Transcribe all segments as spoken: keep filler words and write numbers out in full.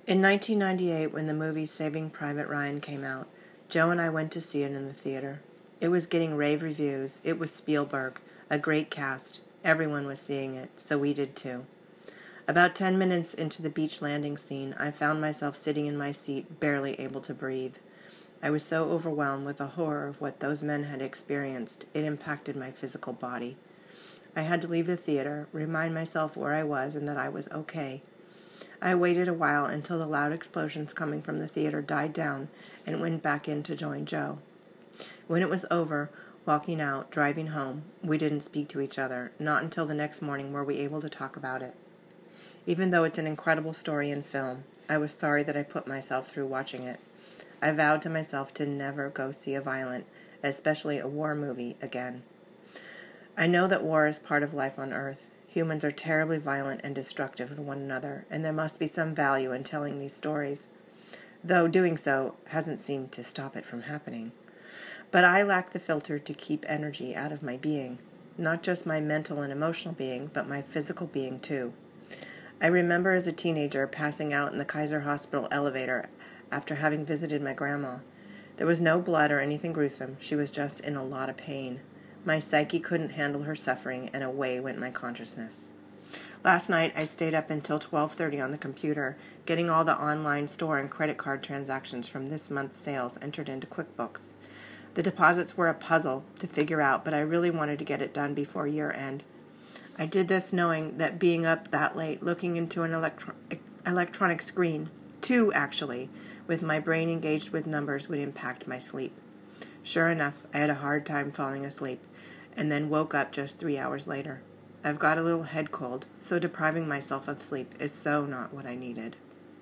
In nineteen ninety-eight, when the movie Saving Private Ryan came out, Joe and I went to see it in the theater. It was getting rave reviews. It was Spielberg, a great cast. Everyone was seeing it, so we did too. About ten minutes into the beach landing scene, I found myself sitting in my seat, barely able to breathe. I was so overwhelmed with the horror of what those men had experienced, it impacted my physical body. I had to leave the theater, remind myself where I was and that I was okay. I waited a while until the loud explosions coming from the theater died down and went back in to join Joe. When it was over, walking out, driving home, we didn't speak to each other. Not until the next morning were we able to talk about it. Even though it's an incredible story and film, I was sorry that I put myself through watching it. I vowed to myself to never go see a violent, especially a war movie, again. I know that war is part of life on Earth. Humans are terribly violent and destructive to one another, and there must be some value in telling these stories, though doing so hasn't seemed to stop it from happening. But I lack the filter to keep energy out of my being, not just my mental and emotional being, but my physical being too. I remember as a teenager passing out in the Kaiser Hospital elevator after having visited my grandma. There was no blood or anything gruesome. She was just in a lot of pain. My psyche couldn't handle her suffering, and away went my consciousness. Last night, I stayed up until twelve thirty on the computer, getting all the online store and credit card transactions from this month's sales entered into QuickBooks. The deposits were a puzzle to figure out, but I really wanted to get it done before year end. I did this knowing that being up that late, looking into an electro- electronic screen, two actually, with my brain engaged with numbers would impact my sleep. Sure enough, I had a hard time falling asleep, and then woke up just three hours later. I've got a little head cold, so depriving myself of sleep is so not what I needed.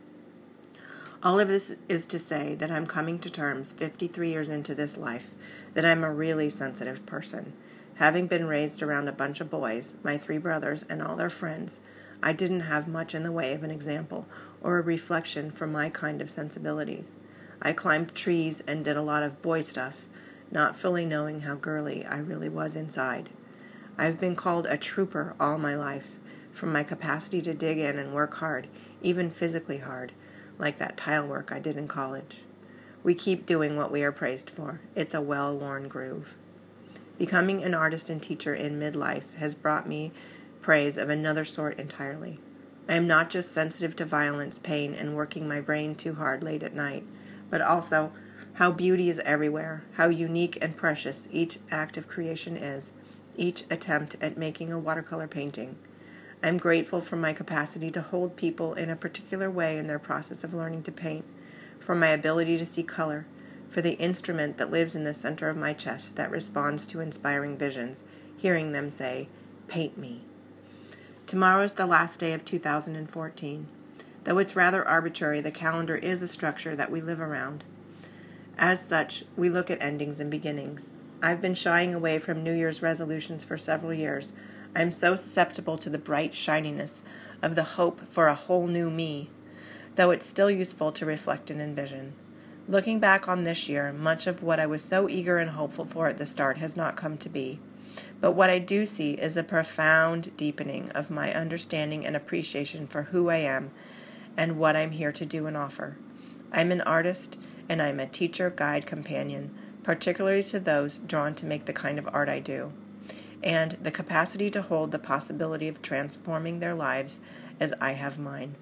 All of this is to say that I'm coming to terms fifty-three years into this life that I'm a really sensitive person. Having been raised around a bunch of boys, my three brothers and all their friends, I didn't have much in the way of an example or a reflection for my kind of sensibilities. I climbed trees and did a lot of boy stuff, not fully knowing how girly I really was inside. I've been called a trooper all my life, from my capacity to dig in and work hard, even physically hard, like that tile work I did in college. We keep doing what we are praised for. It's a well-worn groove. Becoming an artist and teacher in midlife has brought me praise of another sort entirely. I am not just sensitive to violence, pain, and working my brain too hard late at night, but also how beauty is everywhere, how unique and precious each act of creation is, each attempt at making a watercolor painting. I'm grateful for my capacity to hold people in a particular way in their process of learning to paint, for my ability to see color, for the instrument that lives in the center of my chest that responds to inspiring visions, hearing them say, "Paint me." Tomorrow is the last day of two thousand fourteen. Though it's rather arbitrary, the calendar is a structure that we live around. As such, we look at endings and beginnings. I've been shying away from New Year's resolutions for several years. I'm so susceptible to the bright shininess of the hope for a whole new me, though it's still useful to reflect and envision. Looking back on this year, much of what I was so eager and hopeful for at the start has not come to be. But what I do see is a profound deepening of my understanding and appreciation for who I am and what I'm here to do and offer. I'm an artist, and I'm a teacher, guide, companion, particularly to those drawn to make the kind of art I do, and the capacity to hold the possibility of transforming their lives as I have mine.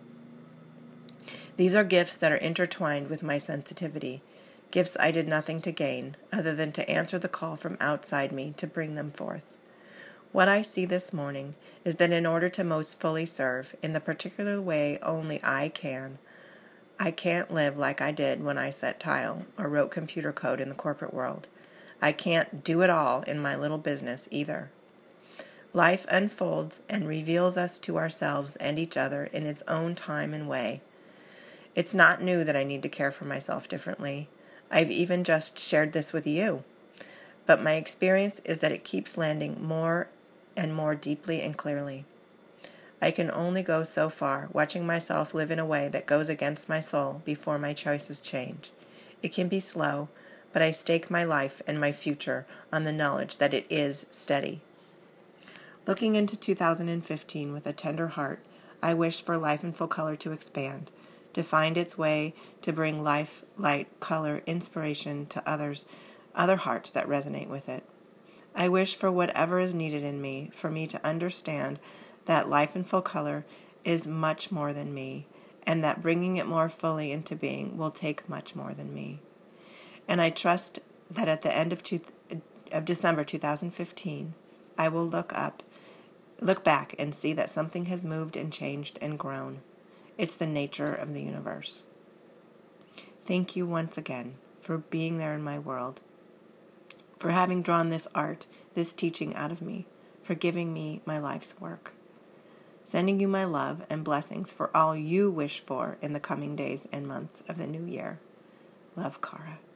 These are gifts that are intertwined with my sensitivity, gifts I did nothing to gain, other than to answer the call from outside me to bring them forth. What I see this morning is that in order to most fully serve, in the particular way only I can, I can't live like I did when I set tile or wrote computer code in the corporate world. I can't do it all in my little business either. Life unfolds and reveals us to ourselves and each other in its own time and way. It's not new that I need to care for myself differently. I've even just shared this with you. But my experience is that it keeps landing more and more deeply and clearly. I can only go so far, watching myself live in a way that goes against my soul before my choices change. It can be slow, but I stake my life and my future on the knowledge that it is steady. Looking into two thousand fifteen with a tender heart, I wish for Life in Full Color to expand, to find its way to bring life, light, color, inspiration to others, other hearts that resonate with it. I wish for whatever is needed in me, for me to understand that life in full color is much more than me, and that bringing it more fully into being will take much more than me. And I trust that at the end of, two, of December two thousand fifteen, I will look up, look back and see that something has moved and changed and grown. It's the nature of the universe. Thank you once again for being there in my world, for having drawn this art, this teaching out of me, for giving me my life's work. Sending you my love and blessings for all you wish for in the coming days and months of the new year. Love, Cara.